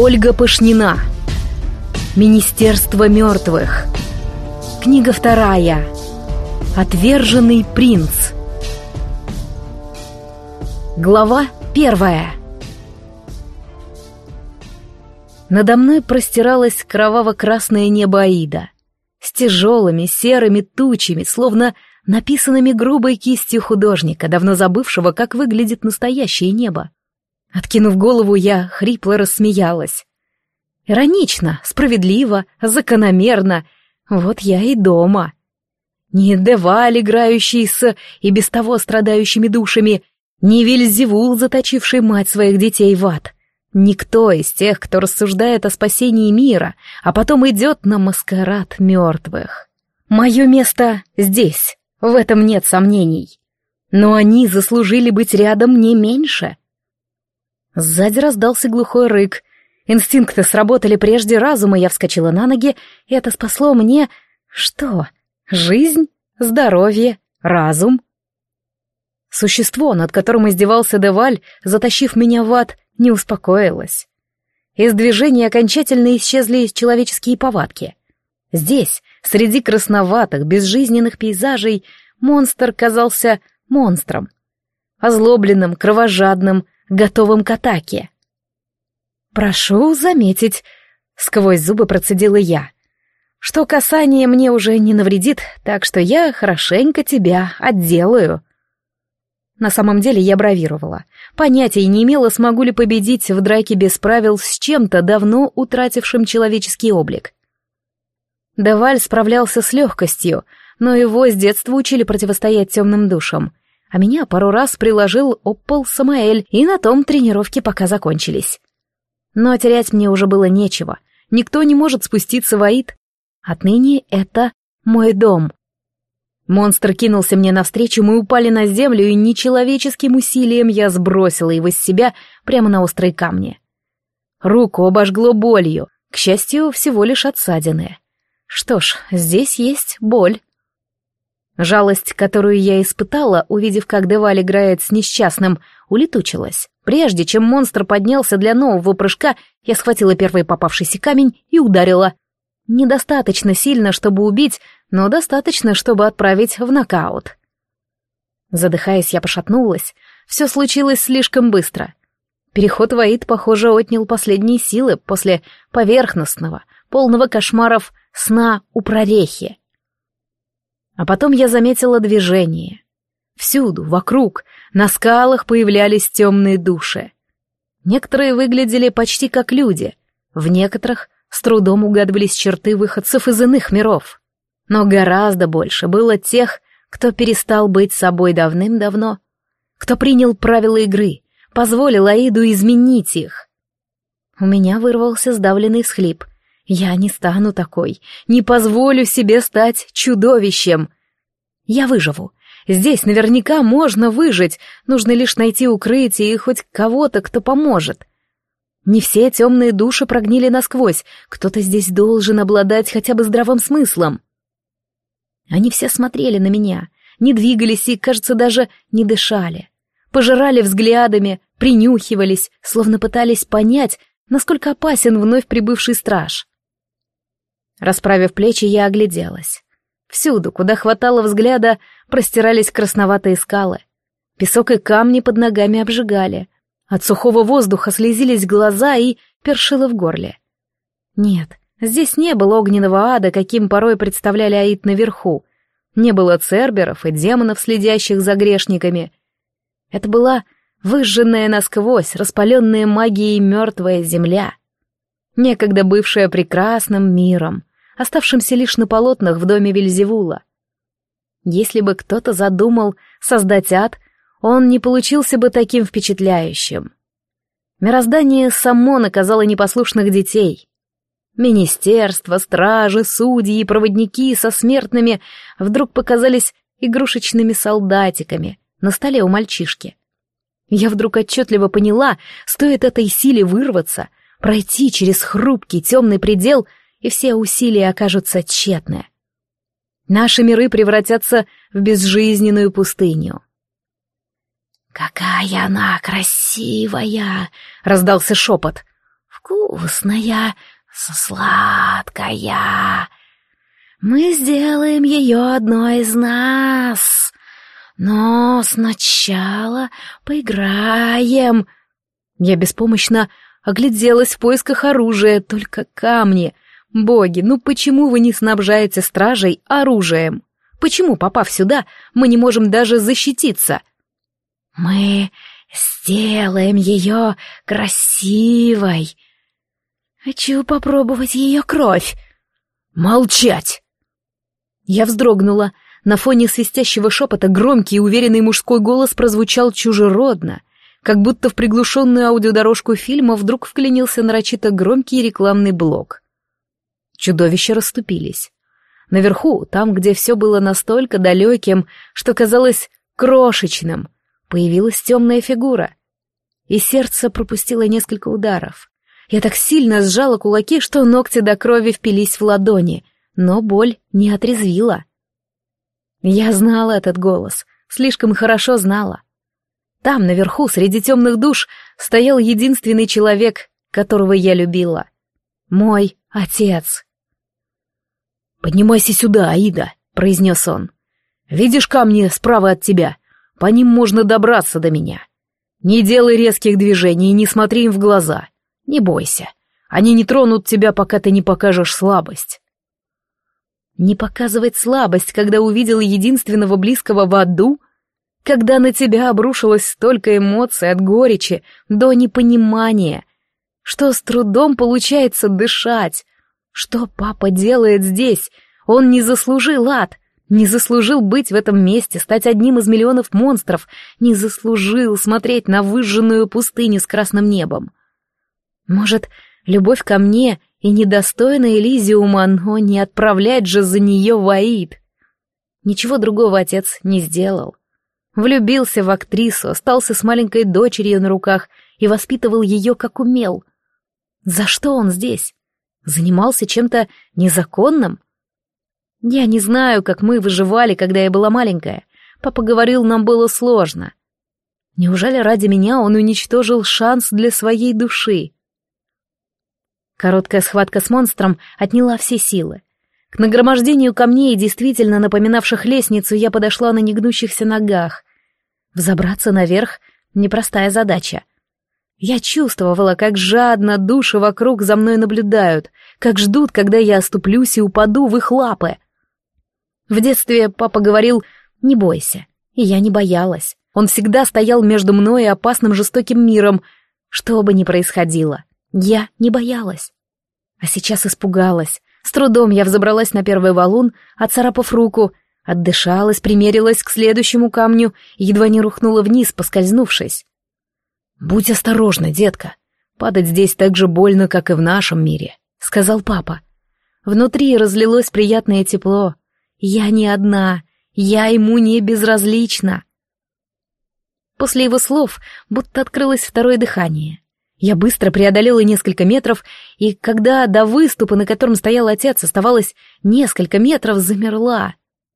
Ольга Пашнина. Министерство мертвых. Книга 2. Отверженный принц. Глава 1. Надо мной простиралось кроваво-красное небо Аида с тяжелыми серыми тучами, словно написанными грубой кистью художника, давно забывшего, как выглядит настоящее небо. Откинув голову, я хрипло рассмеялась. Иронично, справедливо, закономерно. Вот я и дома. Не Деваль, играющий с и без того страдающими душами, не Вельзевул, заточивший мать своих детей в ад. Никто из тех, кто рассуждает о спасении мира, а потом идет на маскарад мертвых. Мое место здесь, в этом нет сомнений. Но они заслужили быть рядом не меньше. Сзади раздался глухой рык. Инстинкты сработали прежде разума, я вскочила на ноги, и это спасло мне... Что? Жизнь? Здоровье? Разум? Существо, над которым издевался Деваль, затащив меня в ад, не успокоилось. Из движения окончательно исчезли человеческие повадки. Здесь, среди красноватых, безжизненных пейзажей, монстр казался монстром. Озлобленным, кровожадным, готовым к атаке. «Прошу заметить», — сквозь зубы процедила я, «что касание мне уже не навредит, так что я хорошенько тебя отделаю». На самом деле я бравировала. Понятия не имела, смогу ли победить в драке без правил с чем-то, давно утратившим человеческий облик. Деваль справлялся с легкостью, но его с детства учили противостоять темным душам, а меня пару раз приложил об пол Самаэль, и на том тренировки пока закончились. Но терять мне уже было нечего, никто не может спуститься в Аид. Отныне это мой дом. Монстр кинулся мне навстречу, мы упали на землю, и нечеловеческим усилием я сбросила его с себя прямо на острые камни. Руку обожгло болью, к счастью, всего лишь от ссадины. Что ж, здесь есть боль. Жалость, которую я испытала, увидев, как Деваль играет с несчастным, улетучилась. Прежде чем монстр поднялся для нового прыжка, я схватила первый попавшийся камень и ударила. Недостаточно сильно, чтобы убить, но достаточно, чтобы отправить в нокаут. Задыхаясь, я пошатнулась. Все случилось слишком быстро. Переход в Аид, похоже, отнял последние силы после поверхностного, полного кошмаров сна у прорехи. А потом я заметила движение. Всюду, вокруг, на скалах появлялись темные души. Некоторые выглядели почти как люди, в некоторых с трудом угадывались черты выходцев из иных миров. Но гораздо больше было тех, кто перестал быть собой давным-давно, кто принял правила игры, позволил Аиду изменить их. У меня вырвался сдавленный всхлип. Я не стану такой, не позволю себе стать чудовищем. Я выживу. Здесь наверняка можно выжить, нужно лишь найти укрытие и хоть кого-то, кто поможет. Не все темные души прогнили насквозь, кто-то здесь должен обладать хотя бы здравым смыслом. Они все смотрели на меня, не двигались и, кажется, даже не дышали. Пожирали взглядами, принюхивались, словно пытались понять, насколько опасен вновь прибывший страж. Расправив плечи, я огляделась. Всюду, куда хватало взгляда, простирались красноватые скалы. Песок и камни под ногами обжигали. От сухого воздуха слезились глаза и першило в горле. Нет, здесь не было огненного ада, каким порой представляли Аид наверху. Не было церберов и демонов, следящих за грешниками. Это была выжженная насквозь, распаленная магией мертвая земля, некогда бывшая прекрасным миром, оставшимся лишь на полотнах в доме Вельзевула. Если бы кто-то задумал создать ад, он не получился бы таким впечатляющим. Мироздание само наказало непослушных детей. Министерства, стражи, судьи и проводники со смертными вдруг показались игрушечными солдатиками на столе у мальчишки. Я вдруг отчетливо поняла, стоит этой силе вырваться, пройти через хрупкий темный предел, и все усилия окажутся тщетны. Наши миры превратятся в безжизненную пустыню. «Какая она красивая!» — раздался шепот. «В вкусная, сладкая. Мы сделаем ее одной из нас. Но сначала поиграем». Я беспомощно огляделась в поисках оружия, только камни. Боги, ну почему вы не снабжаете стражей оружием? Почему, попав сюда, мы не можем даже защититься? Мы сделаем ее красивой. Хочу попробовать ее кровь. Молчать! Я вздрогнула. На фоне свистящего шепота громкий и уверенный мужской голос прозвучал чужеродно, как будто в приглушенную аудиодорожку фильма вдруг вклинился нарочито громкий рекламный блок. Чудовища расступились. Наверху, там, где все было настолько далеким, что казалось крошечным, появилась темная фигура. И сердце пропустило несколько ударов. Я так сильно сжала кулаки, что ногти до крови впились в ладони, но боль не отрезвила. Я знала этот голос, слишком хорошо знала. Там, наверху, среди темных душ, стоял единственный человек, которого я любила. Мой отец. «Поднимайся сюда, Аида», — произнес он. «Видишь камни справа от тебя? По ним можно добраться до меня. Не делай резких движений и не смотри им в глаза. Не бойся, они не тронут тебя, пока ты не покажешь слабость». Не показывать слабость, когда увидела единственного близкого в аду? Когда на тебя обрушилось столько эмоций от горечи до непонимания, что с трудом получается дышать? Что папа делает здесь? Он не заслужил ад, не заслужил быть в этом месте, стать одним из миллионов монстров, не заслужил смотреть на выжженную пустыню с красным небом. Может, любовь ко мне и недостойна Элизиума, но не отправлять же за нее в Аид. Ничего другого отец не сделал. Влюбился в актрису, остался с маленькой дочерью на руках и воспитывал ее как умел. За что он здесь? Занимался чем-то незаконным? Я не знаю, как мы выживали, когда я была маленькая. Папа говорил, нам было сложно. Неужели ради меня он уничтожил шанс для своей души? Короткая схватка с монстром отняла все силы. К нагромождению камней, действительно напоминавших лестницу, я подошла на негнущихся ногах. Взобраться наверх — непростая задача. Я чувствовала, как жадно души вокруг за мной наблюдают, как ждут, когда я оступлюсь и упаду в их лапы. В детстве папа говорил «не бойся», и я не боялась. Он всегда стоял между мной и опасным жестоким миром. Что бы ни происходило, я не боялась. А сейчас испугалась. С трудом я взобралась на первый валун, отцарапав руку, отдышалась, примерилась к следующему камню и едва не рухнула вниз, поскользнувшись. «Будь осторожна, детка. Падать здесь так же больно, как и в нашем мире», — сказал папа. Внутри разлилось приятное тепло. Я не одна, я ему не безразлична. После его слов будто открылось второе дыхание. Я быстро преодолела несколько метров, и когда до выступа, на котором стоял отец, оставалось несколько метров, замерла.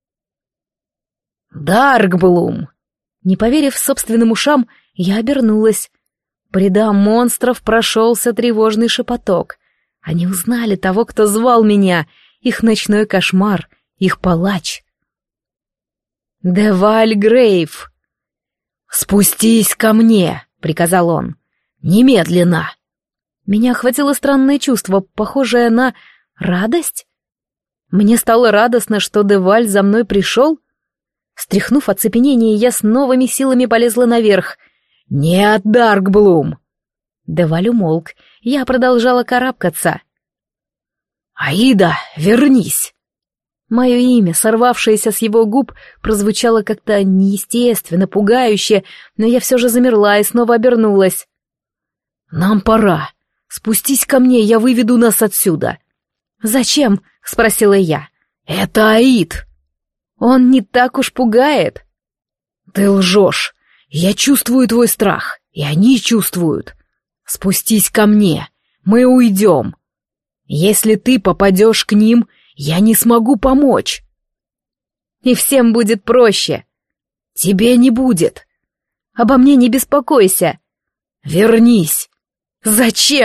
«Даркблум!» Не поверив собственным ушам, я обернулась. По рядам монстров прошелся тревожный шепоток. Они узнали того, кто звал меня, их ночной кошмар, их палач. «Деваль Грейв!» «Спустись ко мне!» — приказал он. «Немедленно!» Меня охватило странное чувство, похожее на радость. Мне стало радостно, что Деваль за мной пришел. Стряхнув оцепенение, я с новыми силами полезла наверх. «Нет, Даркблум!» Деваль умолк, я продолжала карабкаться. «Аида, вернись!» Мое имя, сорвавшееся с его губ, прозвучало как-то неестественно, пугающе, но я все же замерла и снова обернулась. «Нам пора. Спустись ко мне, я выведу нас отсюда». «Зачем?» — спросила я. «Это Аид». «Он не так уж пугает». «Ты лжешь. Я чувствую твой страх, и они чувствуют. Спустись ко мне, мы уйдем. Если ты попадешь к ним, я не смогу помочь». «И всем будет проще». «Тебе не будет». «Обо мне не беспокойся». «Вернись». «Зачем?»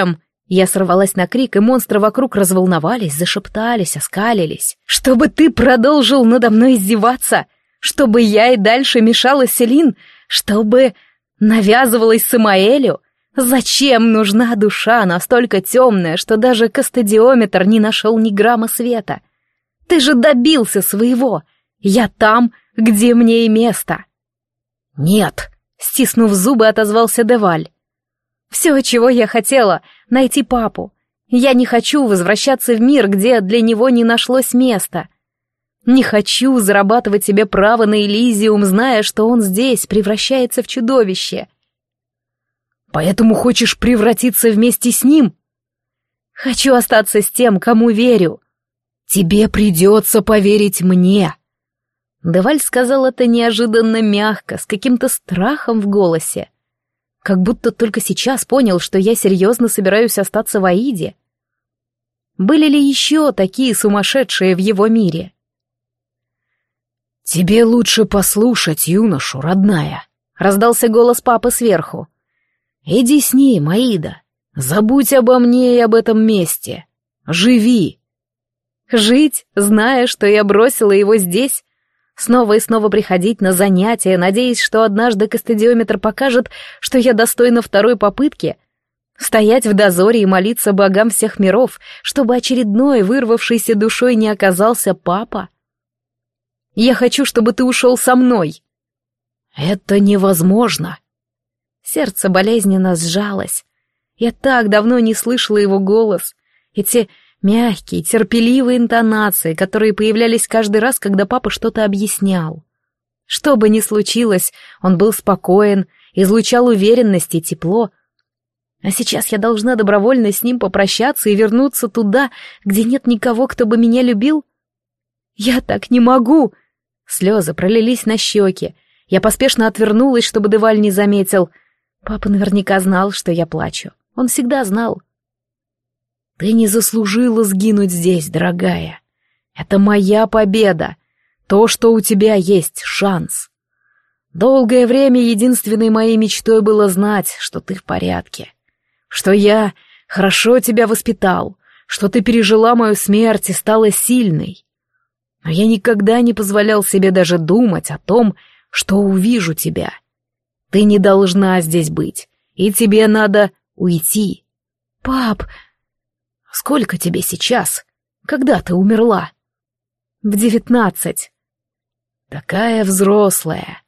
Я сорвалась на крик, и монстры вокруг разволновались, зашептались, оскалились. «Чтобы ты продолжил надо мной издеваться! Чтобы я и дальше мешала Селин! Чтобы навязывалась Самаэлю! Зачем нужна душа настолько темная, что даже кастодиометр не нашел ни грамма света? Ты же добился своего! Я там, где мне и место!» «Нет!» — стиснув зубы, отозвался Деваль. «Все, чего я хотела — найти папу. Я не хочу возвращаться в мир, где для него не нашлось места. Не хочу зарабатывать себе право на Элизиум, зная, что он здесь превращается в чудовище». «Поэтому хочешь превратиться вместе с ним?» «Хочу остаться с тем, кому верю». «Тебе придется поверить мне». Деваль сказал это неожиданно мягко, с каким-то страхом в голосе. Как будто только сейчас понял, что я серьезно собираюсь остаться в Аиде. Были ли еще такие сумасшедшие в его мире? «Тебе лучше послушать юношу, родная», — раздался голос папы сверху. «Иди с ним, Аида. Забудь обо мне и об этом месте. Живи». Жить, зная, что я бросила его здесь? Снова и снова приходить на занятия, надеясь, что однажды кастодиометр покажет, что я достойна второй попытки? Стоять в дозоре и молиться богам всех миров, чтобы очередной вырвавшейся душой не оказался папа? Я хочу, чтобы ты ушел со мной. Это невозможно. Сердце болезненно сжалось. Я так давно не слышала его голос. Эти мягкие, терпеливые интонации, которые появлялись каждый раз, когда папа что-то объяснял. Что бы ни случилось, он был спокоен, излучал уверенность и тепло. А сейчас я должна добровольно с ним попрощаться и вернуться туда, где нет никого, кто бы меня любил? Я так не могу! Слезы пролились на щеки. Я поспешно отвернулась, чтобы Деваль не заметил. Папа наверняка знал, что я плачу. Он всегда знал. «Ты не заслужила сгинуть здесь, дорогая. Это моя победа. То, что у тебя есть шанс. Долгое время единственной моей мечтой было знать, что ты в порядке. Что я хорошо тебя воспитал, что ты пережила мою смерть и стала сильной. Но я никогда не позволял себе даже думать о том, что увижу тебя. Ты не должна здесь быть, и тебе надо уйти. Пап, сколько тебе сейчас? Когда ты умерла? В 19. Такая взрослая.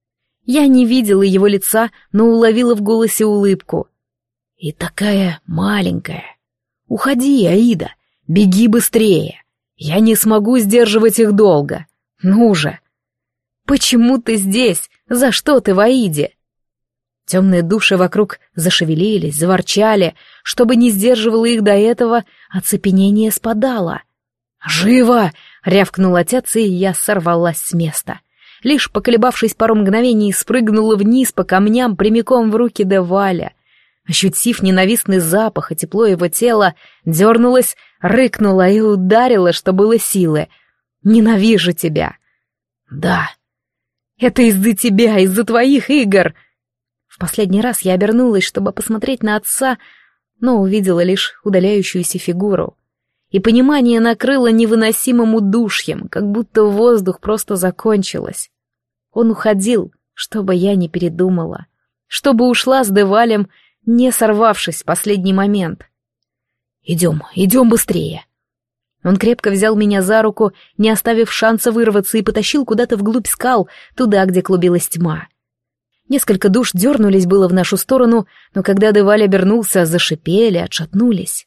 Я не видела его лица, но уловила в голосе улыбку. И такая маленькая. Уходи, Аида, беги быстрее. Я не смогу сдерживать их долго. Ну же. Почему ты здесь? За что ты в Аиде? Темные души вокруг зашевелились, заворчали. Чтобы не сдерживало их до этого, оцепенение спадало. «Живо!» — рявкнул отец, и я сорвалась с места. Лишь поколебавшись пару мгновений, спрыгнула вниз по камням прямиком в руки Деваля. Ощутив ненавистный запах и тепло его тела, дернулась, рыкнула и ударила, что было силы. «Ненавижу тебя!» «Да, это из-за тебя, из-за твоих игр!» В последний раз я обернулась, чтобы посмотреть на отца, но увидела лишь удаляющуюся фигуру. И понимание накрыло невыносимым удушьем, как будто воздух просто закончилось. Он уходил, чтобы я не передумала, чтобы ушла с Девалем, не сорвавшись в последний момент. «Идем, идем быстрее!» Он крепко взял меня за руку, не оставив шанса вырваться, и потащил куда-то вглубь скал, туда, где клубилась тьма. Несколько душ дернулись было в нашу сторону, но когда Деваль обернулся, зашипели, отшатнулись.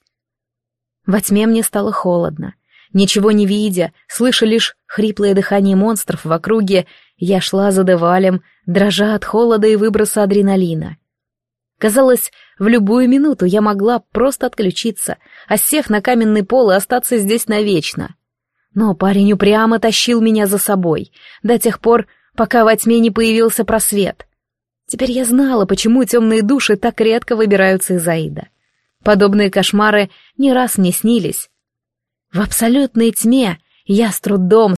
Во тьме мне стало холодно. Ничего не видя, слыша лишь хриплое дыхание монстров в округе, я шла за Девалем, дрожа от холода и выброса адреналина. Казалось, в любую минуту я могла просто отключиться, осев на каменный пол и остаться здесь навечно. Но парень упрямо тащил меня за собой, до тех пор, пока во тьме не появился просвет. Теперь я знала, почему темные души так редко выбираются из Аида. Подобные кошмары не раз мне снились. В абсолютной тьме я с трудом